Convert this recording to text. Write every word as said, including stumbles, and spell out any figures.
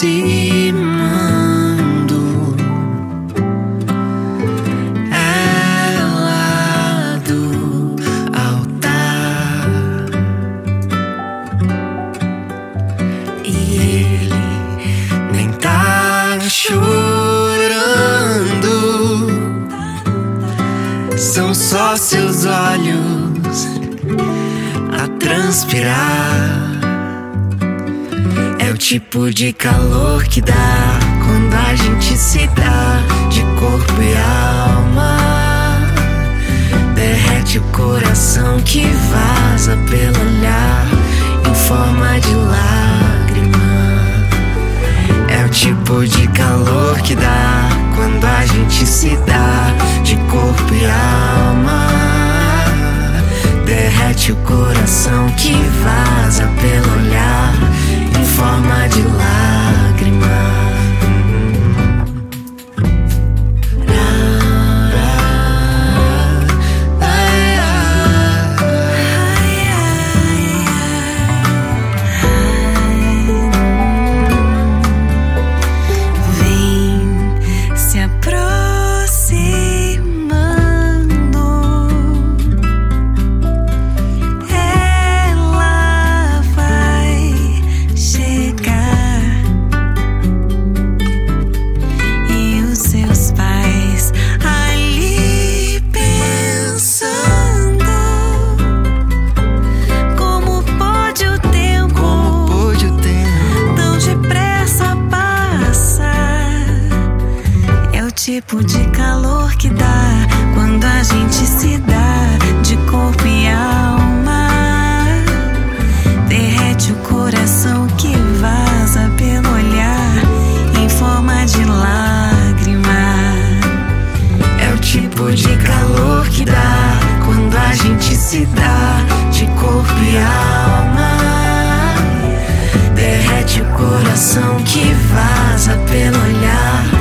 aproximando. Ela do altar e ele nem tá chorando. São só seus olhos a transpirar. É o tipo de calor que dá quando a gente se dá de corpo e alma. Derrete o coração que vaza pelo olhar em forma de lágrima. É o tipo de calor que dá quando a gente se dá de corpo e alma. Derrete o coração que vaza pelo olhar em forma de lágrima. Tipo de calor que dá quando a gente se dá de corpo e alma. Derrete o coração que vaza pelo olhar em forma de lágrima. É o tipo de calor que dá quando a gente se dá de corpo e alma. Derrete o coração que vaza pelo olhar